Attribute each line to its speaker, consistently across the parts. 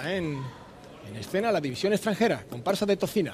Speaker 1: está en escena la división extranjera, comparsa de Tocina.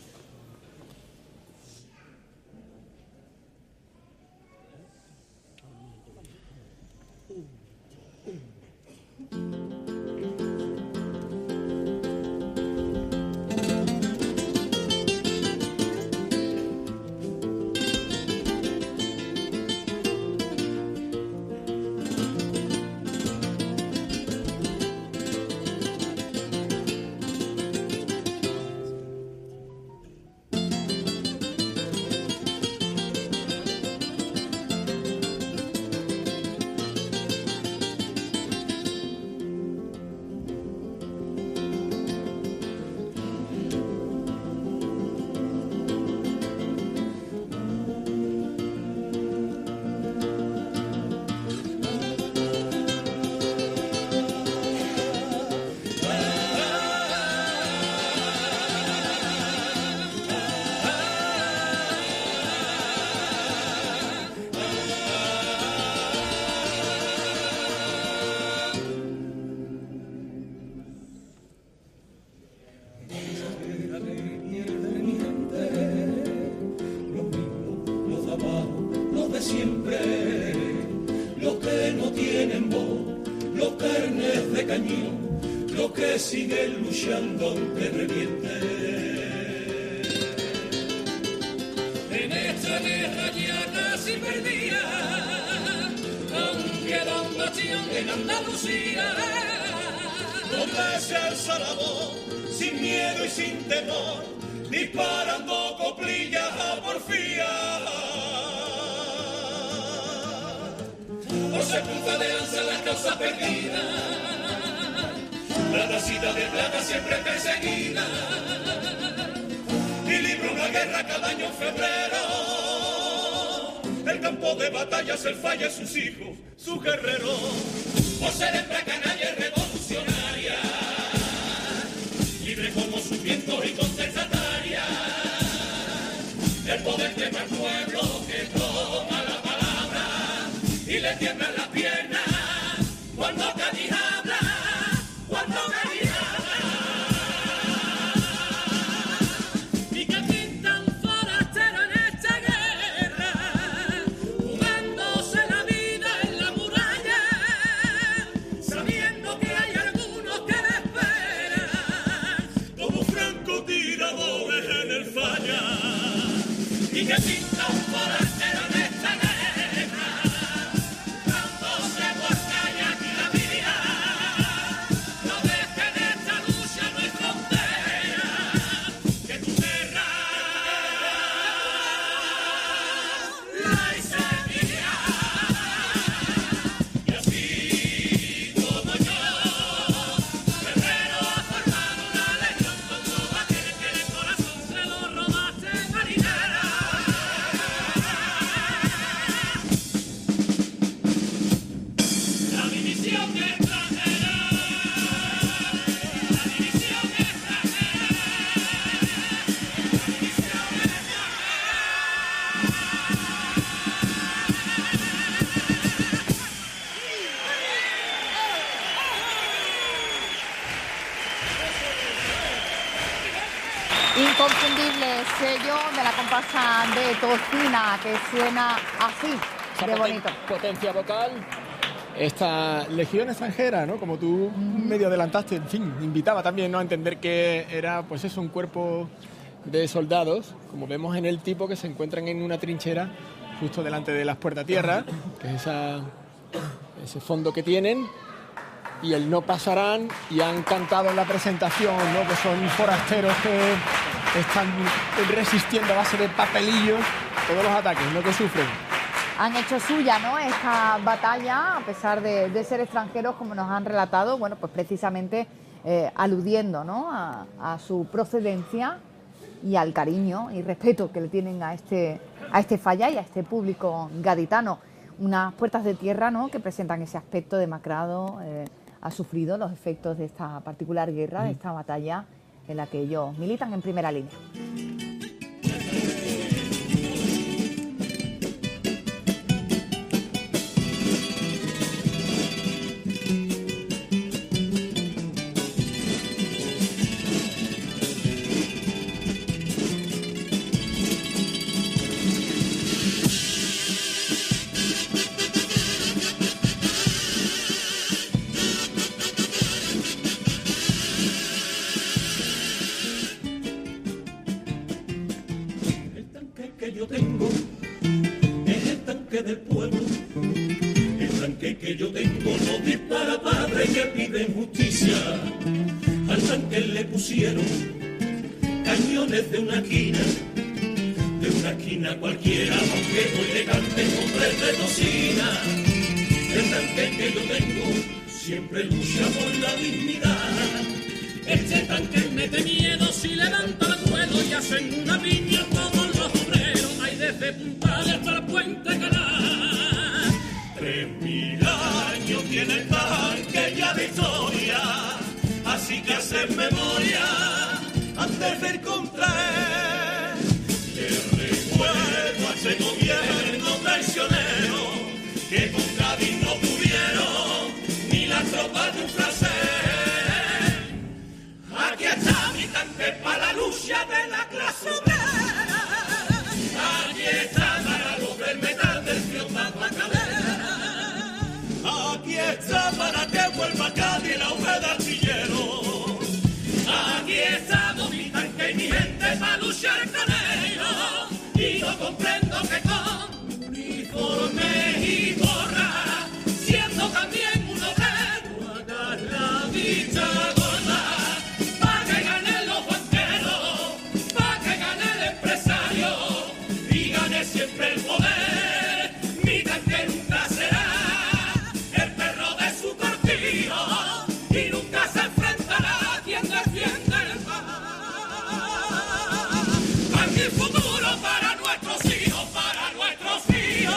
Speaker 2: Siguen luchando aunque reviente. En esta guerra ya casi perdida, aunque da un bastión en Andalucía, donde se alza la voz, sin miedo y sin temor, disparando coplillas a porfía. Por sepulta de ansia las causas perdidas, la nacida de plata siempre perseguida, y libra una guerra cada año en febrero. El campo de batalla se falla sus hijos, sus guerreros, por ser hembra canalla y revolucionaria, libre como sus vientos y contestataria. El poder tema al pueblo que toma la palabra y le tiemblan las piernas cuando Cádiz habla. Y que pintan forastero en esta guerra, jugándose la vida en la muralla, sabiendo que hay algunos que le esperan como francotiradores en el falla. Y que pintan forastero en esta guerra, jugándose por calle aquí la vida.
Speaker 3: Inconfundible sello de la comparsa de Tocina, que suena así de bonito.
Speaker 1: Potencia vocal. Esta legión extranjera, ¿no? Como tú medio adelantaste, en fin, invitaba también, ¿no?, a entender que era, pues eso, un cuerpo de soldados, como vemos en el tipo, que se encuentran en una trinchera justo delante de las puertas tierra, que es ese fondo que tienen, y el no pasarán, y han cantado en la presentación, ¿no?, que son forasteros que están resistiendo a base de papelillos todos los ataques, ¿no?, que sufren.
Speaker 3: Han hecho suya, ¿no?, esta batalla, a pesar de ser extranjeros, como nos han relatado, bueno, pues precisamente aludiendo, ¿no?, a su procedencia y al cariño y respeto que le tienen a este falla y a este público gaditano. Unas puertas de tierra, ¿no?, que presentan ese aspecto demacrado, ha sufrido los efectos de esta particular guerra, de esta batalla en la que ellos militan en primera línea.
Speaker 2: que yo tengo no dispara padre que piden justicia. Al tanque le pusieron cañones de una esquina cualquiera, aunque hoy le canten con 3 de tocina. El tanque que yo tengo siempre lucha por la dignidad. Este tanque mete miedo si levanta el vuelo y hacen una piña todos los obreros. Hay desde Puntales hasta Puente Canal. 3000 años tiene el tanque ya de historia, así que hacen memoria antes de ir contra él. Le recuerdo a ese gobierno traicionero que con Cádiz no pudieron ni las tropas de un francés. Aquí está mi tanque para la lucha de la clase obrera. Aquí está para lograr el metal del frío Tabacalera. Aquí está para que vuelva a Cádiz el auge de artillero. Aquí está mi tanque y mi gente para luchar con ellos. Y no comprendo que con uniforme y gorra, siendo también un obrero, haga la dicha gorda. Pa' que ganen los banqueros, pa' que gane el empresario y gane siempre el poder. Mi tanque nunca será el perro de su cortijo y nunca se enfrentará a quien defiende el paz. Aquí el futuro para nuestros hijos, para nuestros hijos.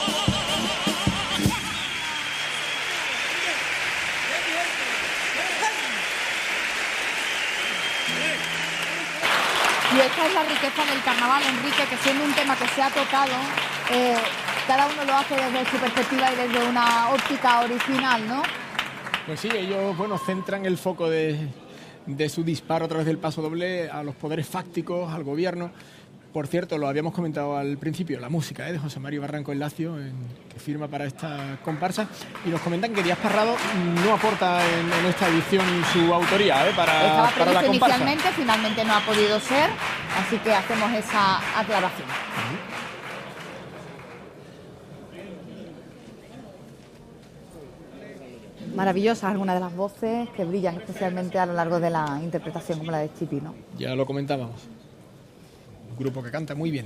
Speaker 3: Y esta es la riqueza del carnaval, Enrique, que siendo un tema que se ha tocado, cada uno lo hace desde su perspectiva y desde una óptica original, ¿no?
Speaker 1: Pues sí, ellos, bueno, centran el foco de su disparo a través del paso doble a los poderes fácticos, al gobierno. Por cierto, lo habíamos comentado al principio, la música de José Mario Barranco Enlacio, que firma para esta comparsa, y nos comentan que Díaz Parrado no aporta en esta edición su autoría para
Speaker 3: Estaba
Speaker 1: la
Speaker 3: previsto
Speaker 1: comparsa.
Speaker 3: inicialmente, finalmente no ha podido ser, así que hacemos esa aclaración. Maravillosas algunas de las voces que brillan especialmente a lo largo de la interpretación, como la de Chipi, ¿no?
Speaker 1: Ya lo comentábamos. Un grupo que canta muy bien.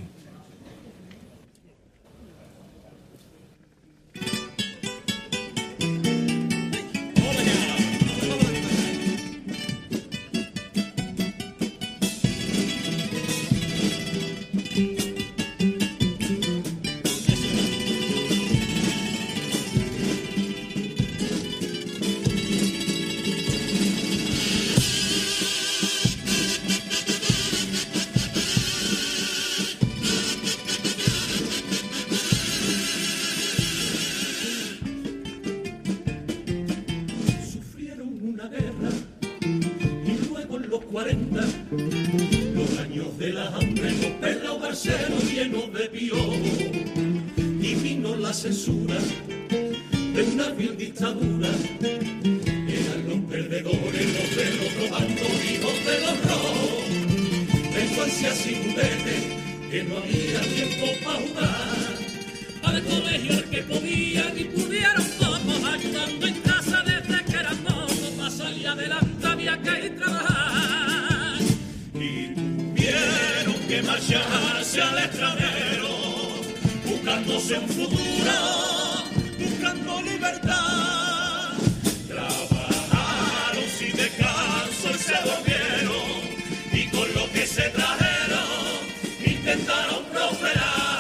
Speaker 2: Sufrieron una guerra y luego en los 40 los años de la hambre, los perros barceros llenos de piojo, y vino la censura de una vil dictadura. Eran los perdedores, los del otro bando, hijos de los rojos, delincuencia sin vete, que no había tiempo para jugar. Al colegio el que podían y pudieron todos, ayudando en casa desde que eran mozos, para salir adelante había que trabajar. Y tuvieron que marcharse al extranjero, buscándose un futuro, buscando libertad. Trabajaron sin descanso y se volvieron, y con lo que se trajeron intentaron prosperar.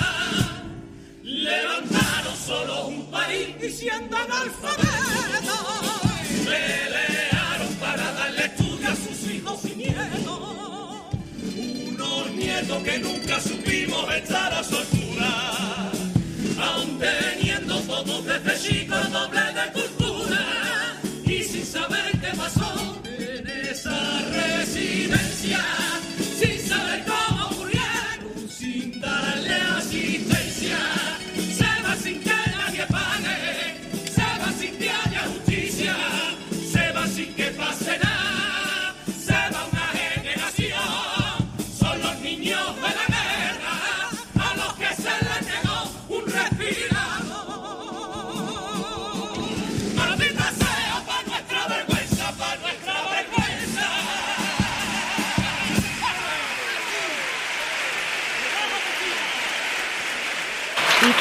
Speaker 2: Levantaron solo un país diciendo analfabeto. Pelearon para darle estudio a sus hijos y nietos. Unos nietos que nunca supimos estar a su altura, aun teniendo todos desde chicos doble de cultura. Y sin saber qué pasó en esa residencia, sin saber cómo murieron, sin darle asistencia. Se va sin que nadie pague, se va sin que haya justicia, se va sin que pase nada, se va una generación. Son los niños de la guerra a los que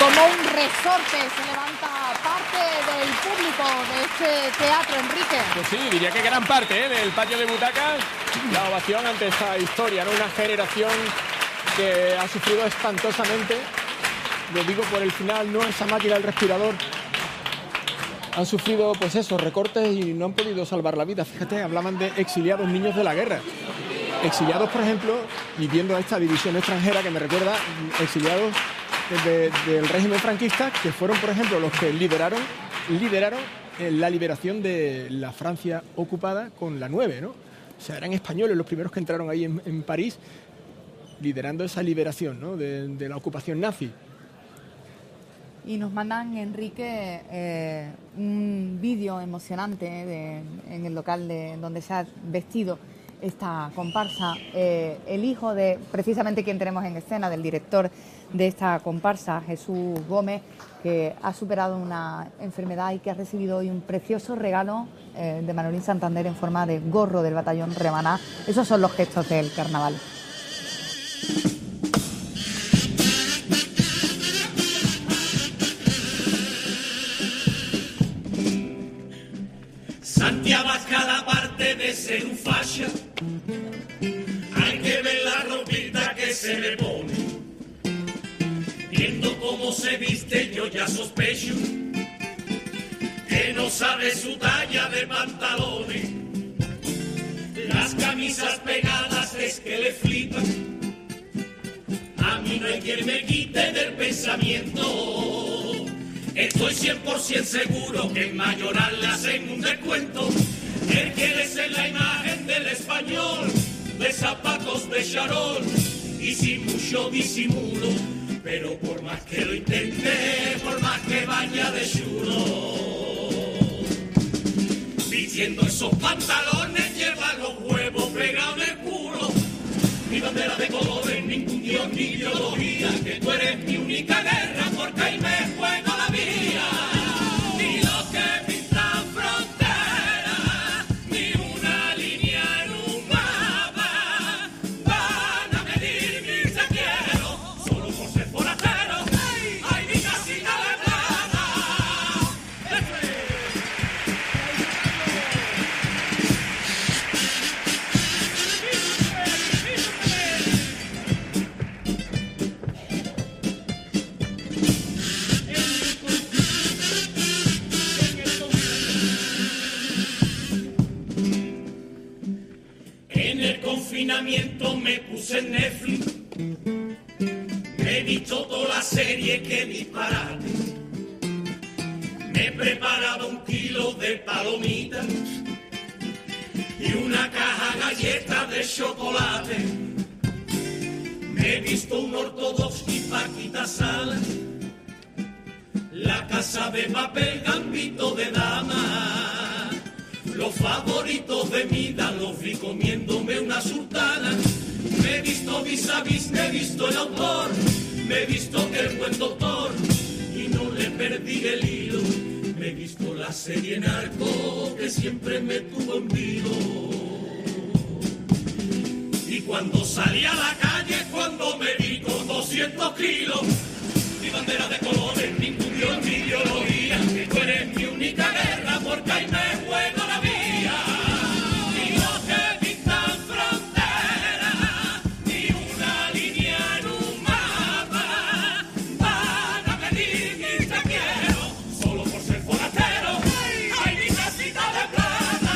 Speaker 3: Como un resorte se levanta parte del público de este teatro, Enrique.
Speaker 1: Pues sí, diría que gran parte del patio de butacas, la ovación ante esta historia, ¿no? Una generación que ha sufrido espantosamente, lo digo por el final, no esa máquina del respirador. Han sufrido, pues eso, recortes y no han podido salvar la vida. Fíjate, hablaban de exiliados niños de la guerra. Exiliados, por ejemplo, y viendo esta división extranjera que me recuerda, exiliados del régimen franquista, que fueron, por ejemplo, los que lideraron la liberación de la Francia ocupada con la 9, ¿no? O sea, eran españoles los primeros que entraron ahí en París, liderando esa liberación, ¿no? de la ocupación nazi.
Speaker 3: Y nos mandan, Enrique, un vídeo emocionante en el local donde se ha vestido esta comparsa. El hijo de, precisamente quien tenemos en escena, del director de esta comparsa, Jesús Gómez, que ha superado una enfermedad y que ha recibido hoy un precioso regalo de Manolín Santander en forma de gorro del batallón Remaná. Esos son los gestos del carnaval.
Speaker 2: Santiago a cada parte de ser un facha, hay que ver la ropita que se le pone. Viendo cómo se viste yo ya sospecho que no sabe su talla de pantalones. Las camisas pegadas es que le flipan. A mí no hay quien me quite del pensamiento. Estoy 100% seguro que en Mayoral le hacen un descuento. Él quiere ser la imagen del español, de zapatos de charol y sin mucho disimulo. Pero por más que lo intente, por más que vaya de chulo, vistiendo esos pantalones lleva los huevos pegados en el culo. Mi bandera de colores, ningún dios ni ideología, que tú eres mi única guerra porque ahí me juego la vida. Ni los que pintan fronteras, ni una línea en un mapa van a medir mi te quiero, solo por ser forastero. Ay, mi casita de plata. En el confinamiento me puse en Netflix, me he visto toda la serie que disparate. Me preparaba 1 kilo de palomitas y una caja de galletas de chocolate. Me he visto un ortodox y Paquita Sala, La Casa de Papel, Gambito de Dama. Los favoritos de Mida los vi comiéndome una sultana. Me he visto Vis a Vis, me he visto El Autor, me he visto El Buen Doctor y no le perdí el hilo. Me he visto la serie Narco que siempre me tuvo en vilo. Y cuando salí a la calle, cuando me vi con 200 kilos, mi bandera de colores, ningún dios ni ideología, que tú eres mi única guerra porque ahí me juego la vida. Ni los que pintan fronteras, ni una línea en un mapa van a medir mi te quiero, solo por ser forastero. Ay, mi casita de plata.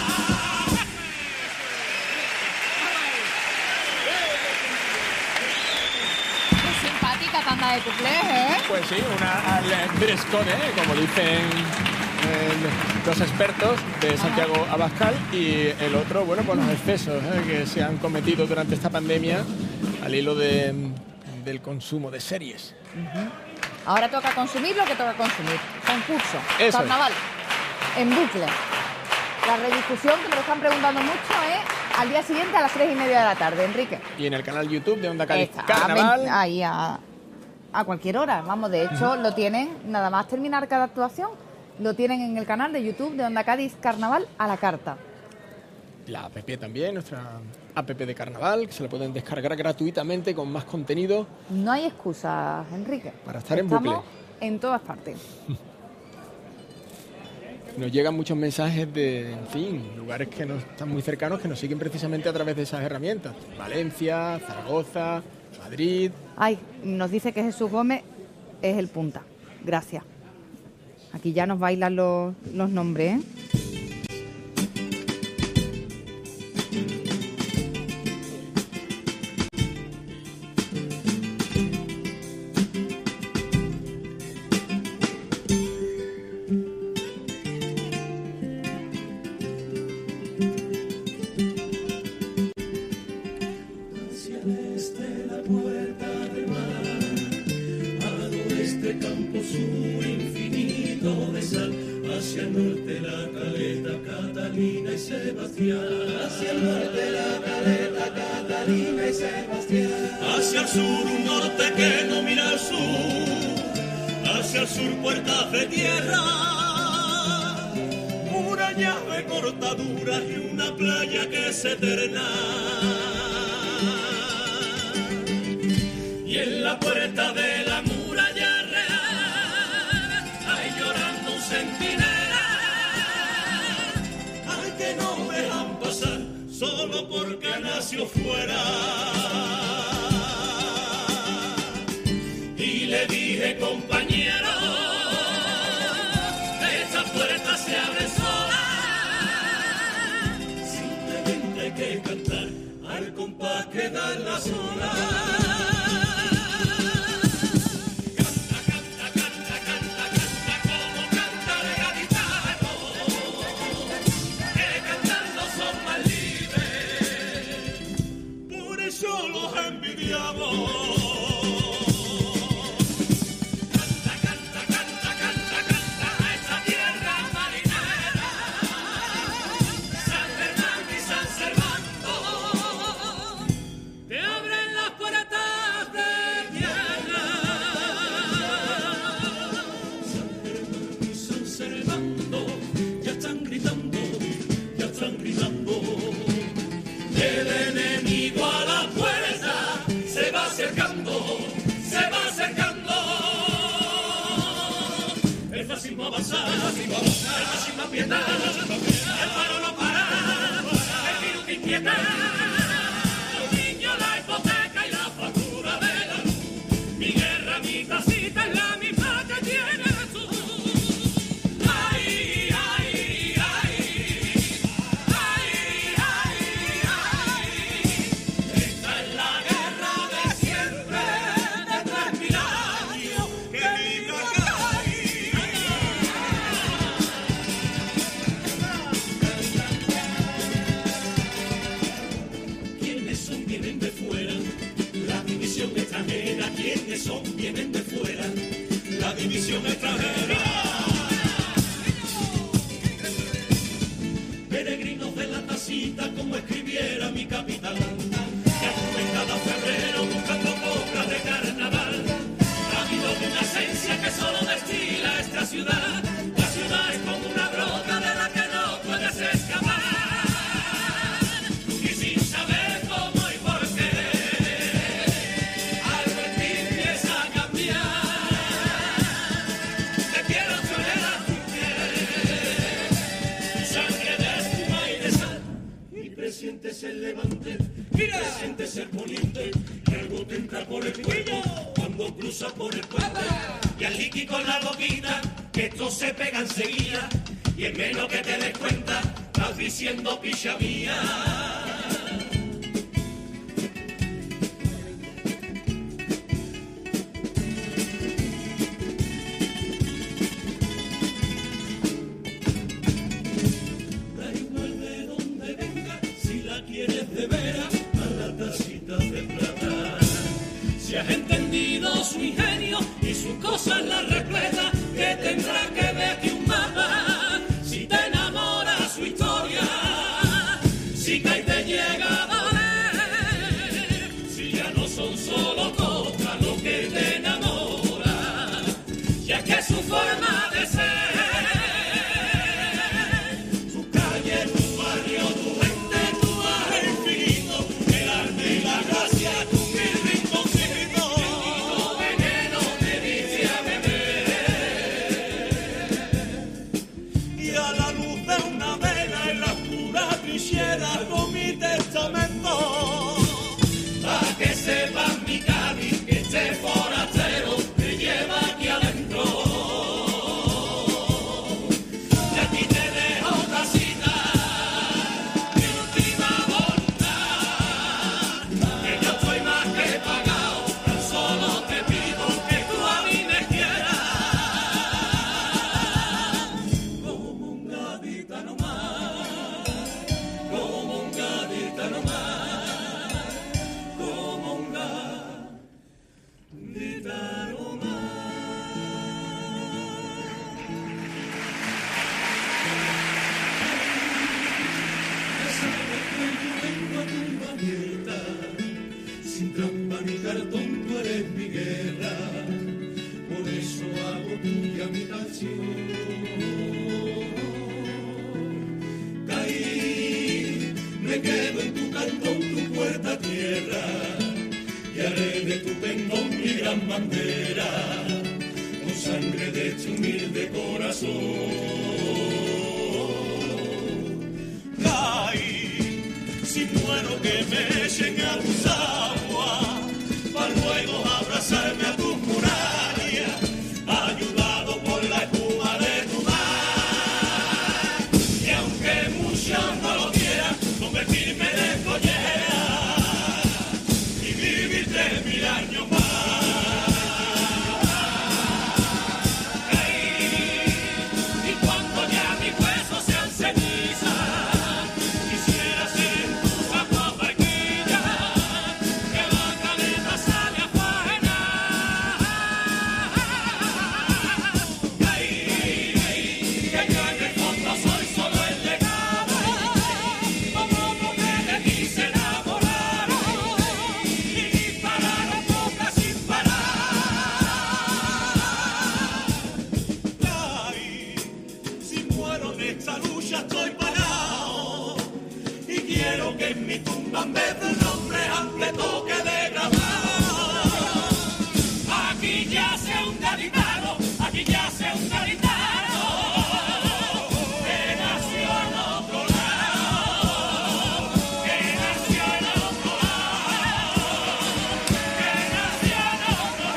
Speaker 3: Qué simpática tanda de cuplés, ¿eh?
Speaker 1: Pues sí, una al Brescone, como dicen los expertos de Santiago Abascal, y el otro, bueno, pues los excesos que se han cometido durante esta pandemia al hilo del consumo de series.
Speaker 3: Ahora toca consumir lo que toca consumir. Concurso,
Speaker 1: Eso
Speaker 3: carnaval, en bucle. La redifusión, que me lo están preguntando mucho, es al día siguiente a las 3:30 de la tarde, Enrique.
Speaker 1: Y en el canal YouTube de Onda Cádiz
Speaker 3: Está,
Speaker 1: Carnaval.
Speaker 3: ahí a cualquier hora. Vamos, de hecho, lo tienen, nada más terminar cada actuación, lo tienen en el canal de YouTube de Onda Cádiz Carnaval a la carta.
Speaker 1: La app también, nuestra app de Carnaval, que se la pueden descargar gratuitamente con más contenido
Speaker 3: No hay excusas, Enrique.
Speaker 1: para estar en
Speaker 3: Estamos
Speaker 1: bucle.
Speaker 3: en todas partes.
Speaker 1: Nos llegan muchos mensajes de, en fin, lugares que no están muy cercanos, que nos siguen precisamente a través de esas herramientas. Valencia, Zaragoza, Madrid.
Speaker 3: Ay, nos dice que Jesús Gómez es el punta. Gracias. Aquí ya nos bailan los nombres, ¿eh?
Speaker 2: Hacia el sur, un norte que no mira al sur. Hacia el sur, puertas de tierra. Murallas de cortaduras y una playa que es eterna. Y en la puerta de la muralla real hay llorando un centinela. Ay, que no dejan pasar solo porque nació fuera. Y le dije, compañero, esta puerta se abre sola. Simplemente hay que cantar al compás que da en la sola. Canta, canta, canta, canta, canta como canta el gaditano, que cantando son más libres. Por eso los envidiamos. El paro no para, el virus te inquieta. Los niños, la hipoteca y la factura de la luz. Mi guerra, mi tacita es la misma que tiene Jesús. Ay, ay, ay, ay, ay, ay. Esta es la guerra de siempre, de 3000 años, que viva extranjera, quienes son, vienen de fuera, la división extranjera. Peregrinos de la tacita, como escribiera mi capitán, que acuden cada febrero buscando coplas de carnaval. Ha habido una esencia que solo destila esta ciudad. La ciudad es como una droga de la que no puedes escapar. Y sin saber cómo y por qué, sientes el levante, mira, sientes el poniente, que algo te entra por el cuello cuando cruzas por el puente. Y al liqui con la boquita, que estos se pegan enseguida, y en menos que te des cuenta, estás diciendo picha mía. Si has entendido su ingenio y su cosa en la repleta, que tendrá que ver que un mapa. Si te enamora su historia, si cae te llega a doler. Si ya no son solo cosas lo que te enamora, ya que su forma de ser, tu calle, tu barrio, tu gente, tu baje infinito, el arte y la gracia, tu mil rinconcitos, el veneno te dice a beber. canto en tu puerta tierra y haré de tu pendón mi gran bandera con sangre de este humilde corazón. Ay, si muero que me echen a tus aguas para luego abrazarme a tus murallas, ayudado por la espuma de tu mar. Y aunque muchos no lo quieran, convertirme en collera y vivir 3000 años más. Y cuando ya mis huesos sean cenizas, quisiera ser tu agua barquilla, que la caleta sale a faenar. Que yo en el fondo soy solo el legado, como que de ti se enamoraron y dispararon boca sin parar. Ay, si muero en esta lucha estoy parado y quiero que en mi tumba en vez del nombre ante toque de grabado. Aquí ya se un gaditano, aquí ya se un gaditano que nació en otro lado, que nació en otro lado, que nació en otro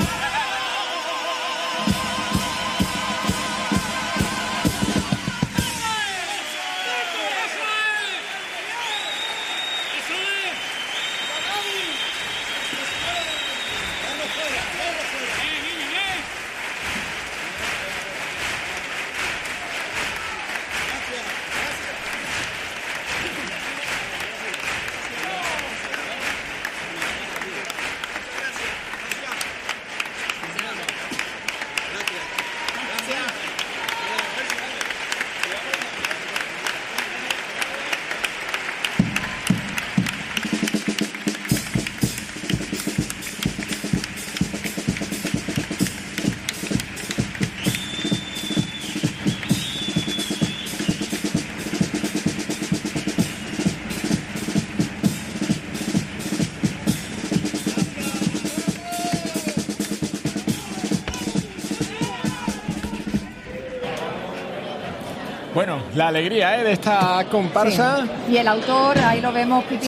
Speaker 1: Bueno, la alegría de esta comparsa.
Speaker 3: Sí. Y el autor, ahí lo vemos, Pipi.